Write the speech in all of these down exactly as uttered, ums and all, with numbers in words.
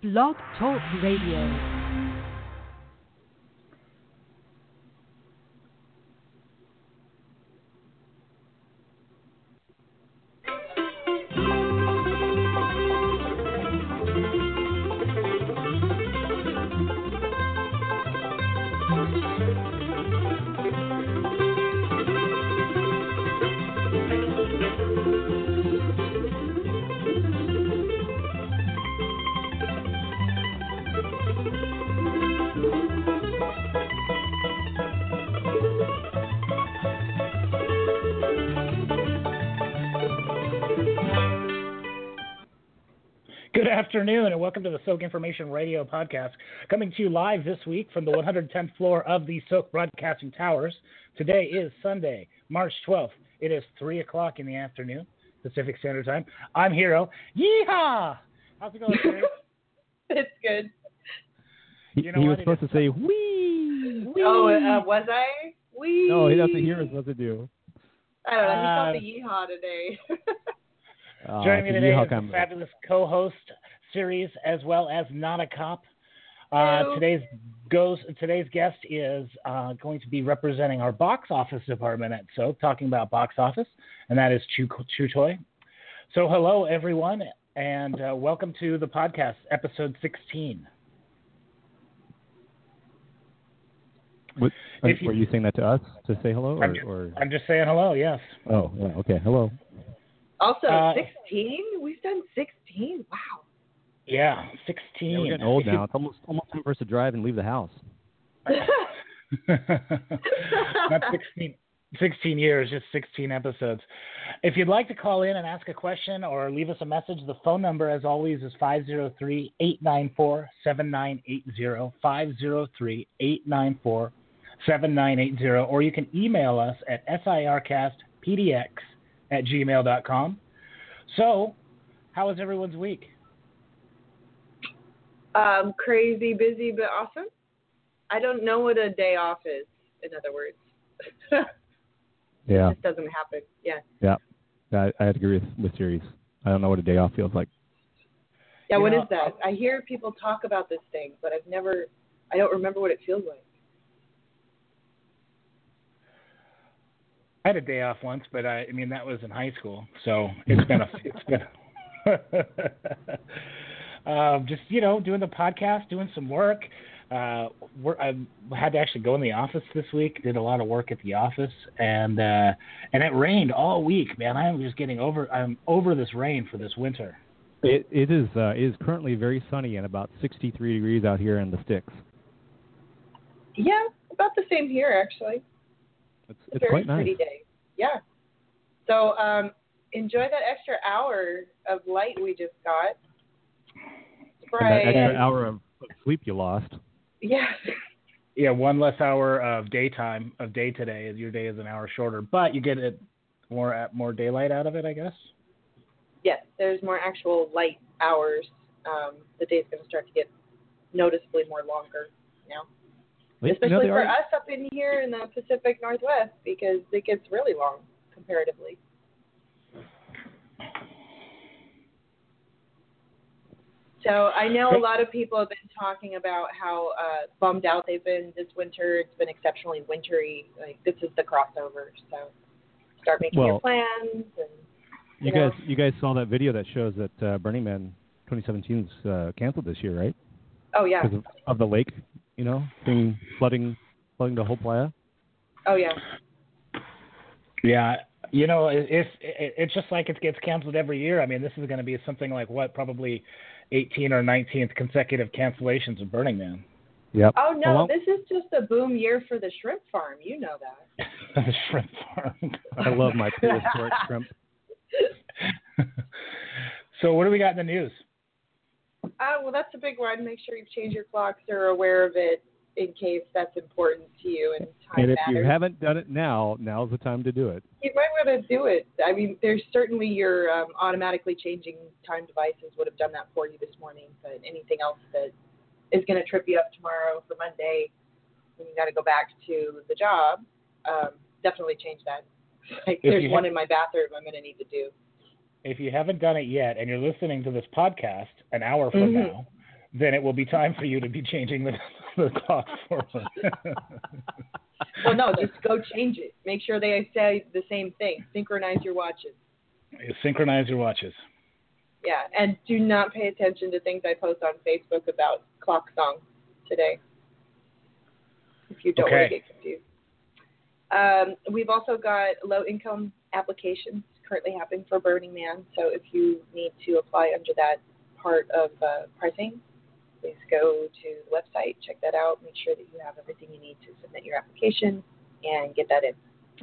Blog Talk Radio. Good afternoon, and welcome to the Soak Information Radio podcast, coming to you live this week from the one hundred tenth floor of the Soak Broadcasting Towers. Today is Sunday, March twelfth. It is three o'clock in the afternoon, Pacific Standard Time. I'm Hero. Yeehaw! How's it going, Terry? It's good. You know he was supposed to say, wee! wee. Oh, uh, was I? Wee! No, that's what Hero's supposed to do. I don't know. He Uh, called the yeehaw today. Uh, Joining me today is kind a of fabulous co-host series, as well as not a cop. Uh, Hello. today's goes. Today's guest is uh, going to be representing our box office department at Soak, talking about box office, and that is Chew, Chew Toy. So, hello everyone, and uh, welcome to the podcast, episode sixteen. What, If you- were you saying that to us to say hello? Or, I'm, just, or... I'm just saying hello. Yes. Oh, yeah, okay. Hello. Also, Uh, sixteen? We've done sixteen? Wow. Yeah, sixteen. Yeah, we're getting old now. It's almost almost time for us to drive and leave the house. Not sixteen, sixteen years, just sixteen episodes. If you'd like to call in and ask a question or leave us a message, the phone number, as always, is five oh three, eight nine four, seven nine eight zero, five oh three, eight nine four, seven nine eight zero, or you can email us at sircastpdx at gmail dot com. So, how was everyone's week? Um, crazy, busy, but awesome. I don't know what a day off is, in other words. Yeah, It just doesn't happen. Yeah. yeah. I, I agree with, with Series. I don't know what a day off feels like. Yeah, You what know, is that? I hear people talk about this thing, but I've never, I don't remember what it feels like. I had a day off once, but I, I mean that was in high school, so it's been a it's been um, just you know doing the podcast, doing some work. Uh, we're, I had to actually go in the office this week. Did a lot of work at the office, and uh, and it rained all week, man. I'm just getting over. I'm over this rain for this winter. It it is uh, it is currently very sunny and about sixty-three degrees out here in the sticks. Yeah, about the same here, actually. It's It's a it's very quite nice. pretty day. Yeah. So um, enjoy that extra hour of light we just got. And that extra Right. hour of of sleep you lost. Yeah. Yeah, one less hour of daytime of day today. Your day is an hour shorter, but you get it more more daylight out of it, I guess. Yes, there's more actual light hours. Um, the day's going to start to get noticeably more longer now. You know, Especially they for are- us up in here in the Pacific Northwest, because it gets really long comparatively. So I know a lot of people have been talking about how uh, bummed out they've been this winter. It's been exceptionally wintry. Like, this is the crossover. So start making your Well, plans. And You, you know. guys, you guys saw that video that shows that uh, Burning Man twenty seventeen is uh, canceled this year, right? Oh yeah. Because of, of the lake, you know, being flooding, flooding the whole playa. Oh yeah. Yeah, you know, it, it's it, it's just like it gets canceled every year. I mean, this is going to be something like what, probably eighteen or nineteenth consecutive cancellations of Burning Man. Yep. Oh no, Well, this is just a boom year for the shrimp farm. You know that. The shrimp farm. I love my prehistoric shrimp. So, what do we got in the news? Uh, well, that's a big one. Make sure you've changed your clocks or are aware of it in case that's important to you and time And if matters. you haven't done it now, now's the time to do it. You might want to do it. I mean, there's certainly your um, automatically changing time devices would have done that for you this morning, but anything else that is going to trip you up tomorrow for Monday when you got to go back to the job, um, definitely change that. Like, If there's you one ha- in my bathroom I'm going to need to do. If you haven't done it yet and you're listening to this podcast an hour from Mhm. now, then it will be time for you to be changing the, the clock forward. Well, no, just go change it. Make sure they say the same thing. Synchronize your watches. Synchronize your watches. Yeah, and do not pay attention to things I post on Facebook about clock song today, if you don't okay. want to get confused. Um, we've also got low-income applications currently happening for Burning Man, so if you need to apply under that part of uh, pricing, please go to the website, check that out, make sure that you have everything you need to submit your application, and get that in.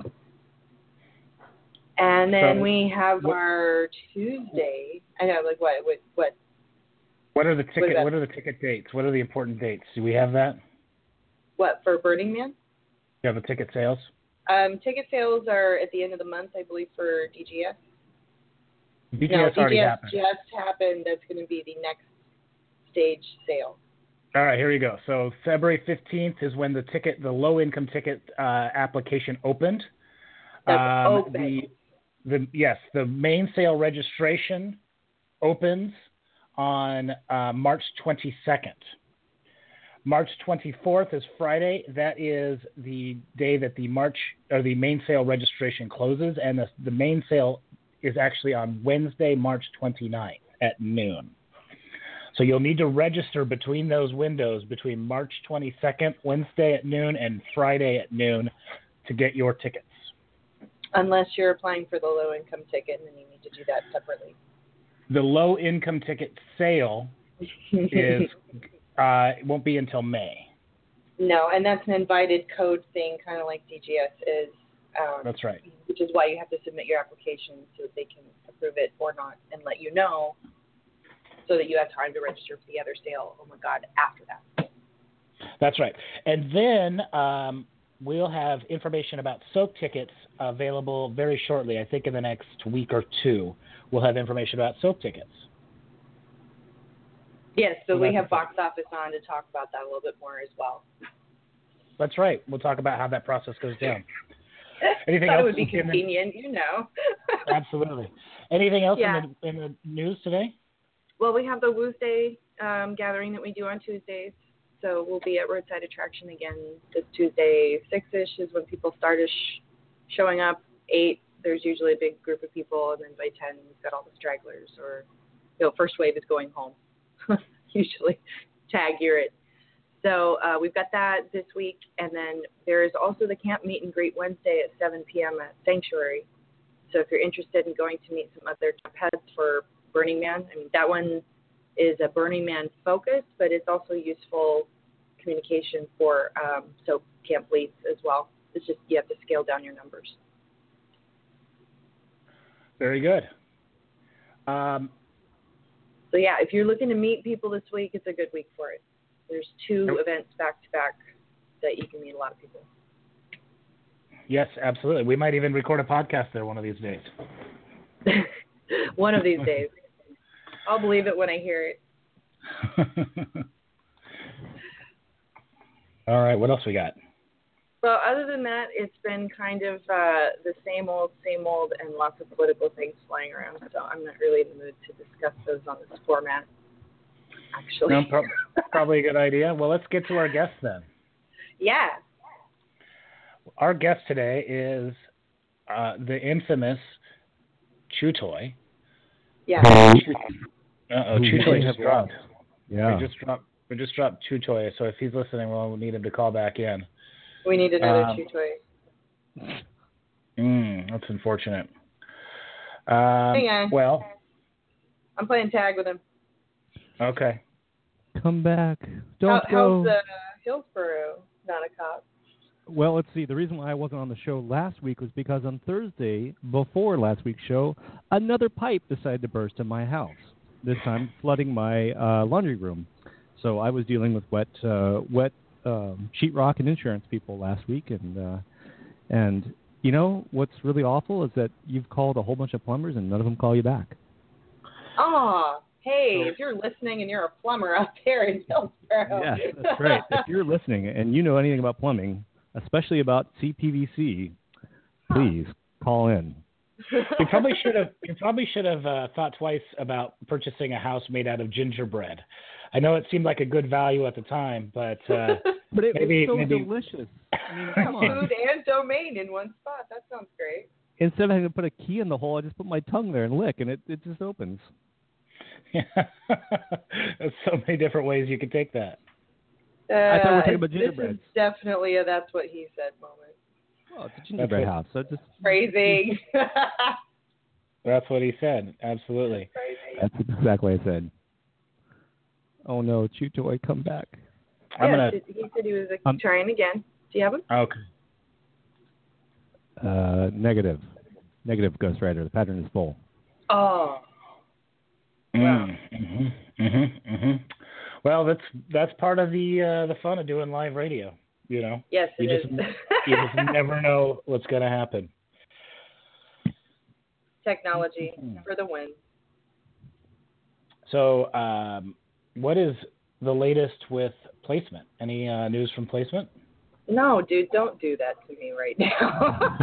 And then so, we have what, our Tuesday. I know, like what? What? What, what are the ticket? What, what are the ticket dates? What are the important dates? Do we have that? What for Burning Man? You have the ticket sales? Um, ticket sales are at the end of the month, I believe, for D G S. D G S no, already D G S happened. just happened. That's going to be the next stage sale. All right, here we go. So February fifteenth is when the ticket, the low-income ticket uh, application opened. That's um, open. The, the yes, the main sale registration opens on uh, March twenty-second. March twenty-fourth is Friday. That is the day that the March or the main sale registration closes, and the, the main sale is actually on Wednesday, March twenty-ninth at noon. So you'll need to register between those windows, between March twenty-second, Wednesday at noon, and Friday at noon to get your tickets. Unless you're applying for the low-income ticket, and then you need to do that separately. The low-income ticket sale is uh, it won't be until May. No, and that's an invited code thing, kind of like D G S is. Um, That's right. Which is why you have to submit your application so that they can approve it or not and let you know so that you have time to register for the other sale, oh my God, after that. That's right. And then um, we'll have information about soak tickets available very shortly. I think in the next week or two, we'll have information about soak tickets. Yes, so, so we have Box Office on to talk about that a little bit more as well. That's right. We'll talk about how that process goes down. Anything that else? would be convenient, the... you know. Absolutely. Anything else yeah. in, the, in the news today? Well, we have the Woosday um, gathering that we do on Tuesdays. So we'll be at Roadside Attraction again this Tuesday. Six-ish is when people start sh- showing up. Eight, there's usually a big group of people. And then by ten, we've got all the stragglers. Or, you know, first wave is going home. Usually. Tag, you're it. So uh, we've got that this week. And then there is also the Camp Meet and Greet Wednesday at seven p.m. at Sanctuary. So if you're interested in going to meet some other top heads for Burning Man, I mean, that one is a Burning Man focus, but it's also useful communication for um, so camp leads as well. It's just you have to scale down your numbers. Very good. Um, so yeah, if you're looking to meet people this week, it's a good week for it. There's two Yep. events back to back that you can meet a lot of people. Yes, absolutely. We might even record a podcast there one of these days. One of these days. I'll believe it when I hear it. All right, what else we got? Well, other than that, it's been kind of uh, the same old, same old, and lots of political things flying around, so I'm not really in the mood to discuss those on this format, actually. No, pro- probably a good idea. Well, let's get to our guest then. Yeah. Our guest today is uh, the infamous Chew Toy. Yeah. Uh-oh, Chew Toy just dropped. Yeah. We just dropped, we just dropped Chew Toy, so if he's listening, we'll need him to call back in. We need another um, Chew Toy. Mm, that's unfortunate. Um, Hang on. Well. I'm playing tag with him. Okay. Come back. Don't How, go. How's uh, Hillsborough not a cop? Well, let's see. The reason why I wasn't on the show last week was because on Thursday, before last week's show, another pipe decided to burst in my house, this time flooding my uh, laundry room. So I was dealing with wet uh, wet um, sheetrock and insurance people last week. And, uh, and you know, what's really awful is that you've called a whole bunch of plumbers and none of them call you back. Oh, hey, if you're listening and you're a plumber out there in Hillsborough. Yeah, that's right. If you're listening and you know anything about plumbing, especially about C P V C, please call in. You probably should have. You probably should have uh, thought twice about purchasing a house made out of gingerbread. I know it seemed like a good value at the time, but uh, But it maybe, was so maybe... delicious. I mean, come on. Food and domain in one spot. That sounds great. Instead of having to put a key in the hole, I just put my tongue there and lick, and it, it just opens. Yeah. There's so many different ways you could take that. Uh, I thought we were talking about this gingerbread. is definitely a that's what he said moment. Oh, it's a gingerbread That's house. So just Phrasing. That's what he said. Absolutely. Phrasing. That's exactly what I said. Oh no, Chew Toy, come back. I'm Yes, gonna. it- he said he was uh, Um, trying again. Do you have him? Okay. Uh, negative. Negative, Ghost Rider. The pattern is full. Oh. Mm, mm-hmm, mm-hmm, mm-hmm. Well, that's that's part of the uh, the fun of doing live radio. You know, Yes, it you is. just you just never know what's going to happen. Technology Mm-hmm. for the win. So, um, what is the latest with placement? Any uh, news from placement? No, dude, don't do that to me right now.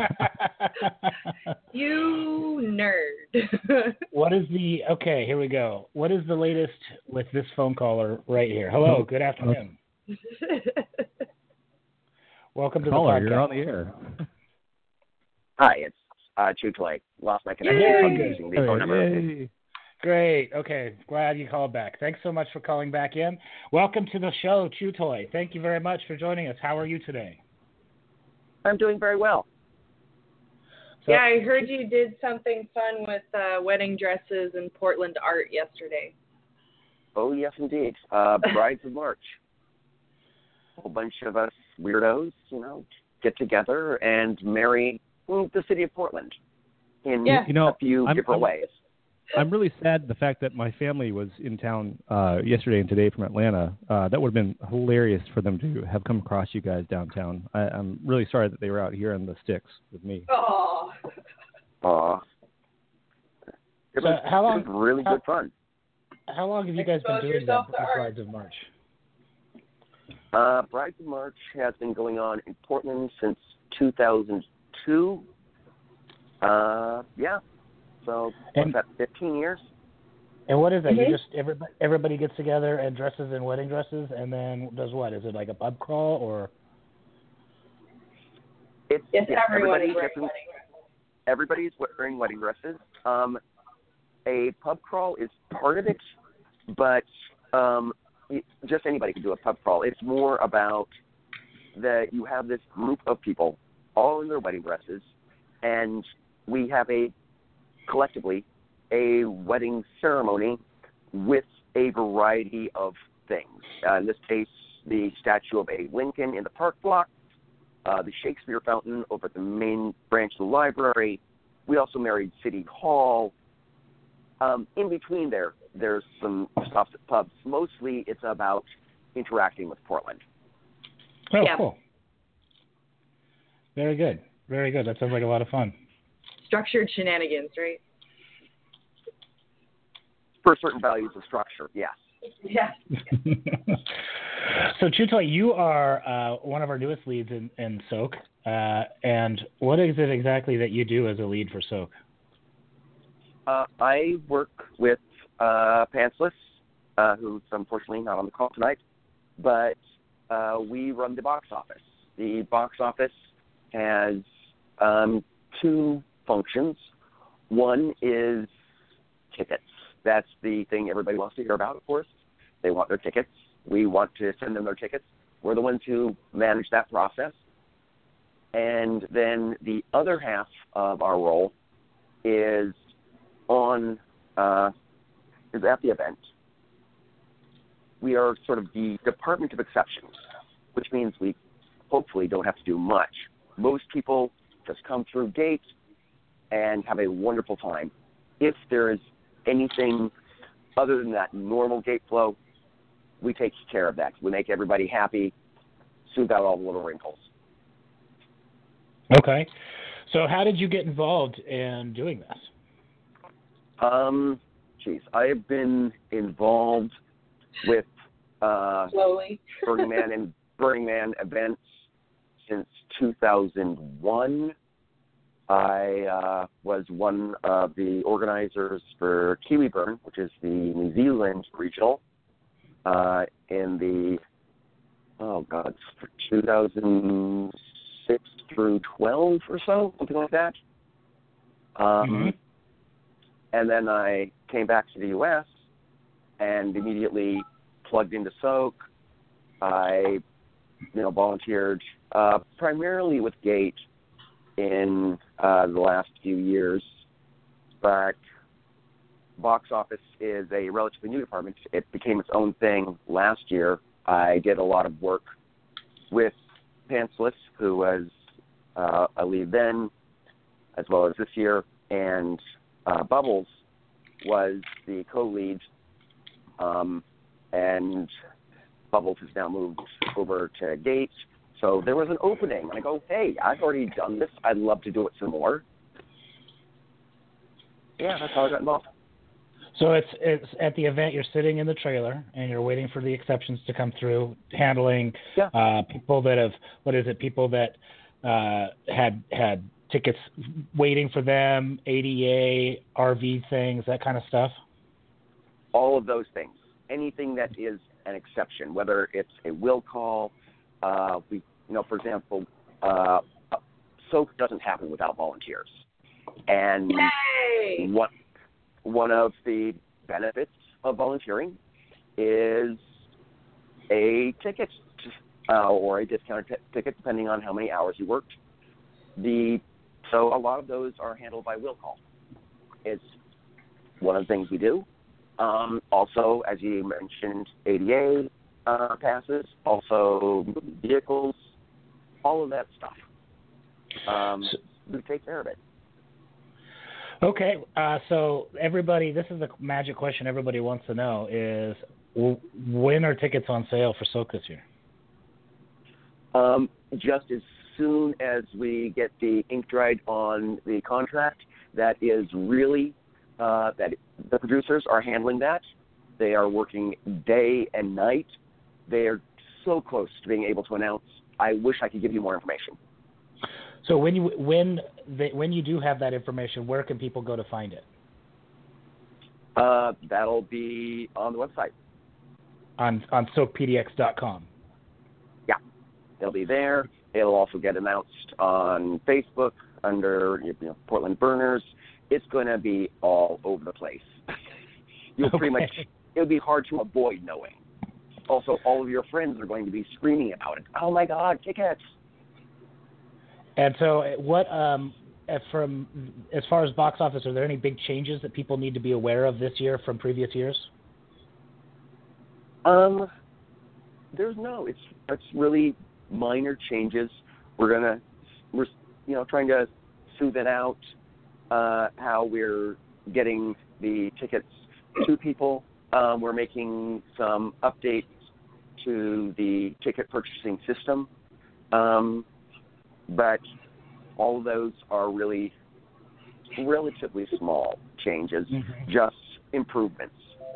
You nerd. What is the okay? Here we go. What is the latest with this phone caller right here? Hello, good afternoon. Welcome to Caller, the podcast. you're on the air. Hi, it's uh, Chew Toy. Lost my connection Yay! from using the phone number. Yay. Great. Okay. Glad you called back. Thanks so much for calling back in. Welcome to the show, Chew Toy. Thank you very much for joining us. How are you today? I'm doing very well. So, Yeah, I heard you did something fun with uh, wedding dresses and Portland art yesterday. Oh, yes, indeed. Uh, Brides of March. A whole bunch of us weirdos, you know, get together and marry well, the city of Portland in Yeah. You know, a few I'm- different I'm- ways. I'm really sad the fact that my family was in town uh, yesterday and today from Atlanta. Uh, that would have been hilarious for them to have come across you guys downtown. I, I'm really sorry that they were out here in the sticks with me. Oh. Aw. It So was, how long- it was really how- good fun. How long have you guys been Expose doing yourself that to art. Brides of March? Uh, Brides of March has been going on in Portland since two thousand two. Uh, yeah. So, And- what's that, fifteen years? And what is that? Mhm. You just everybody, everybody gets together and dresses in wedding dresses, and then does what? Is it like a pub crawl or? It's, Yes, yeah, everyone everybody is wearing gets in- wedding dresses. everybody's wearing wedding dresses. Um, a pub crawl is part of it, but um, it, just anybody can do a pub crawl. It's more about that you have this group of people all in their wedding dresses, and we have a collectively a wedding ceremony with a variety of things. Uh, in this case, the statue of Abe Lincoln in the park block, uh, the Shakespeare fountain over at the main branch of the library. We also married City Hall. Um, in between there, there's some stops at pubs. Mostly it's about interacting with Portland. Oh, Yeah. cool. Very good. Very good. That sounds like a lot of fun. Structured shenanigans, right? For certain values of structure, yes. Yeah. So, Chew Toy, you are uh, one of our newest leads in, in Soak. Uh, and what is it exactly that you do as a lead for Soak? Uh, I work with uh, Pantsless, uh, who's unfortunately not on the call tonight, but uh, we run the box office. The box office has um, two functions. One is tickets. That's the thing everybody wants to hear about, of course. They want their tickets. We want to send them their tickets. We're the ones who manage that process. And then the other half of our role is on uh, is at the event. We are sort of the department of exceptions, which means we hopefully don't have to do much. Most people just come through gate and have a wonderful time. If there is anything other than that normal gate flow, we take care of that. We make everybody happy, smooth out all the little wrinkles. Okay. So how did you get involved in doing this? Um, geez, I have been involved with uh, Slowly. Burning Man and Burning Man events since two thousand one. I uh, was one of the organizers for Kiwi Burn, which is the New Zealand regional, uh, in the, oh God, two thousand six through twelve or so, something like that. Um, mm-hmm. And then I came back to the U S and immediately plugged into Soak. I, you know, volunteered uh, primarily with Gate in uh, the last few years, but box office is a relatively new department. It became its own thing last year. I did a lot of work with Pantsless, who was uh, a lead then, as well as this year, and uh, Bubbles was the co-lead, um, and Bubbles has now moved over to Gate. So there was an opening, and I go, hey, I've already done this. I'd love to do it some more. Yeah, that's how I got involved. So it's it's at the event, you're sitting in the trailer, and you're waiting for the exceptions to come through, handling yeah. uh, people that have, what is it, people that uh, had had tickets waiting for them, A D A, R V things, that kind of stuff? All of those things. Anything that is an exception, whether it's a will call, uh, we, you know, for example, uh, Soak doesn't happen without volunteers. And Yay! what one of the benefits of volunteering is a ticket uh, or a discounted t- ticket, depending on how many hours you worked. The so a lot of those are handled by will call. It's one of the things we do. Um, also, as you mentioned, A D A uh, passes, also vehicles, all of that stuff. Um, so, we take care of it. Okay, uh, so everybody, this is the magic question everybody wants to know is, w- when are tickets on sale for Soak this year? Um, just as soon as we get the ink dried on the contract, that is really, uh, that the producers are handling that. They are working day and night. They are so close to being able to announce. I wish I could give you more information. So when you when they, when you do have that information, where can people go to find it? Uh, that'll be on the website. On on soak p d x dot com. Yeah, it'll be there. It'll also get announced on Facebook under you know, Portland Burners. It's going to be all over the place. You'll okay. pretty much. It'll be hard to avoid knowing. Also, all of your friends are going to be screaming about it. Oh my God, tickets! And so, what um, from as far as box office, are there any big changes that people need to be aware of this year from previous years? Um, there's no. It's it's really minor changes. We're gonna we're you know trying to smooth it out. Uh, how we're getting the tickets to people. Um, we're making some updates to the ticket purchasing system. Um, But all of those are really relatively small changes, mm-hmm. just improvements.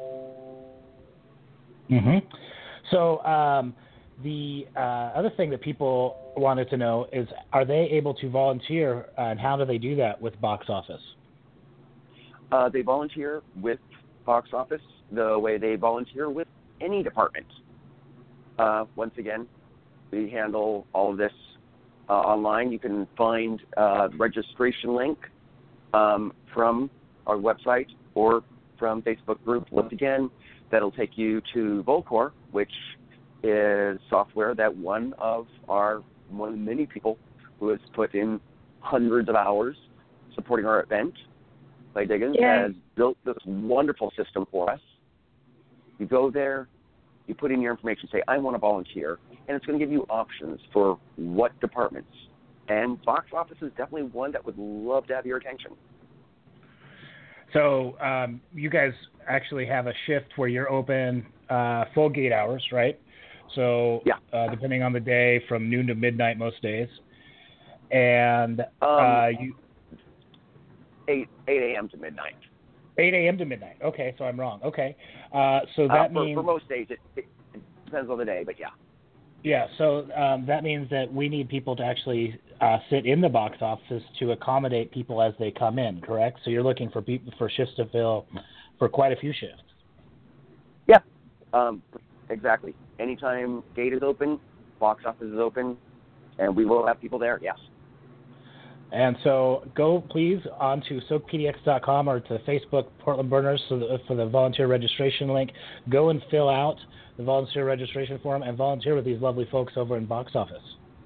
Mm-hmm. So um, the uh, other thing that people wanted to know is, are they able to volunteer, uh, and how do they do that with box office? Uh, they volunteer with box office the way they volunteer with any department. Uh, once again, we handle all of this Uh, online. You can find uh, the registration link um, from our website or from Facebook group. Once again, that'll take you to Volcor, which is software that one of our one of the many people who has put in hundreds of hours supporting our event, Clay Diggins, Yay. has built this wonderful system for us. You go there, you put in your information, say, I want to volunteer, and it's going to give you options for what departments. And box office is definitely one that would love to have your attention. So um, you guys actually have a shift where you're open uh, full gate hours, right? So yeah. uh, depending on the day, from noon to midnight most days. And um, uh, you eight a.m. to midnight. eight a.m. to midnight. Okay, so I'm wrong. Okay. Uh, so that uh, for, means... For most days, it, it depends on the day, but yeah. Yeah, so um, that means that we need people to actually uh, sit in the box office to accommodate people as they come in, correct? So you're looking for people for shifts to fill for quite a few shifts. Yeah, um, exactly. Anytime gate is open, box office is open, and we will have people there, yes. And so go, please, on to soak p d x dot com or to Facebook Portland Burners for the, for the volunteer registration link. Go and fill out the volunteer registration form and volunteer with these lovely folks over in box office.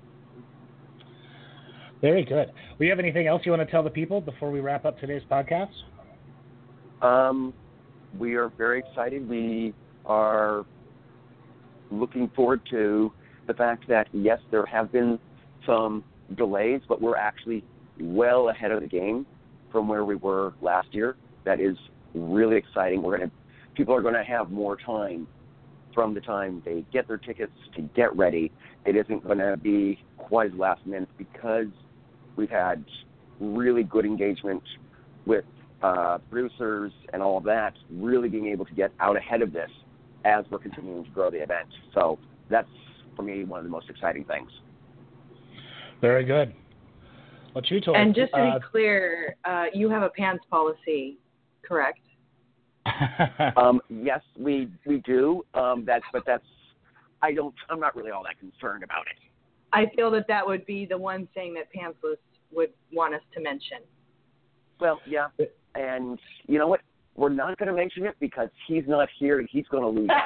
Very good. Do you have anything else you want to tell the people before we wrap up today's podcast? Um, we are very excited. We are looking forward to the fact that, yes, there have been some delays, but we're actually well ahead of the game from where we were last year. That is really exciting. We're going to, people are going to have more time from the time they get their tickets to get ready. It isn't going to be quite as last minute because we've had really good engagement with uh, producers and all of that, really being able to get out ahead of this as we're continuing to grow the event. So that's, for me, one of the most exciting things. Very good. Well, Chutoy, and just to uh, be clear, uh, you have a pants policy, correct? um, yes, we we do. Um, that's but that's I don't. I'm not really all that concerned about it. I feel that that would be the one thing that Pantsless would want us to mention. Well, yeah, and you know what? We're not going to mention it because he's not here and he's going to lose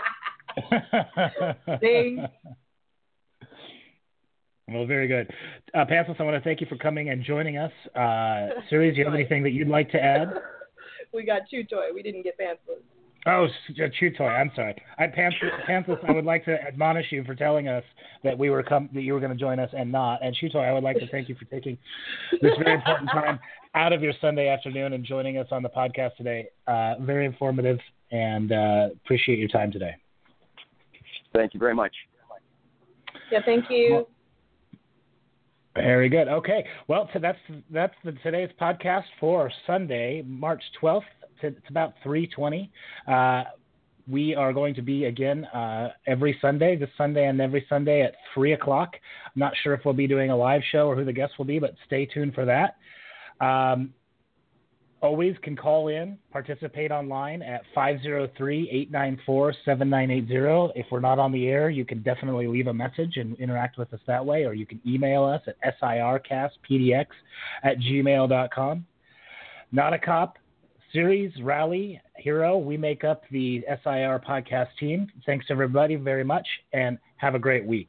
out. Ding. Well, very good. Uh, Pantsless, I want to thank you for coming and joining us. Uh, Ceres, do you have anything that you'd like to add? We got Chutoy. We didn't get Pantsless. Oh, Chutoy, I'm sorry. I, Pantsless, I would like to admonish you for telling us that we were com- that you were going to join us and not. And Chutoy, I would like to thank you for taking this very important time out of your Sunday afternoon and joining us on the podcast today. Uh, very informative, and uh, appreciate your time today. Thank you very much. Yeah, thank you. Well, very good. Okay. Well, so that's that's the, today's podcast for Sunday, March twelfth. It's about three twenty. Uh, we are going to be, again, uh, every Sunday, this Sunday and every Sunday at three o'clock. I'm not sure if we'll be doing a live show or who the guests will be, but stay tuned for that. Um, always can call in, participate online at five oh three, eight nine four, seven nine eight zero. If we're not on the air, you can definitely leave a message and interact with us that way, or you can email us at sircastpdx at gmail dot com. Not a Cop, Ceres, Rally, Hero, we make up the S I R podcast team. Thanks, everybody, very much, and have a great week.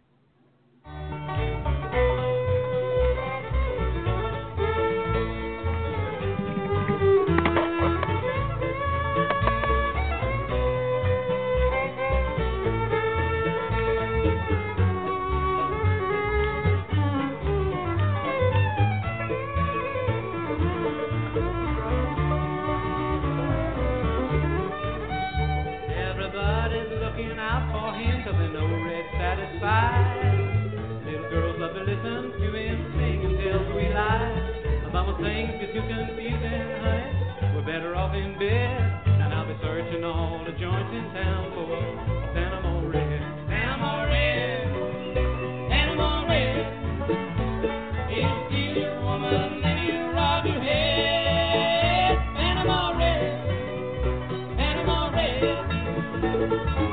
Little girls love to listen to him sing and tell sweet lies about things get too confusing, honey. We're better off in bed, and I'll be searching all the joints in town for a Panama Red. Panama Red, Panama Red. He'll steal your woman and he'll rob your head. Panama Red, Panama Red.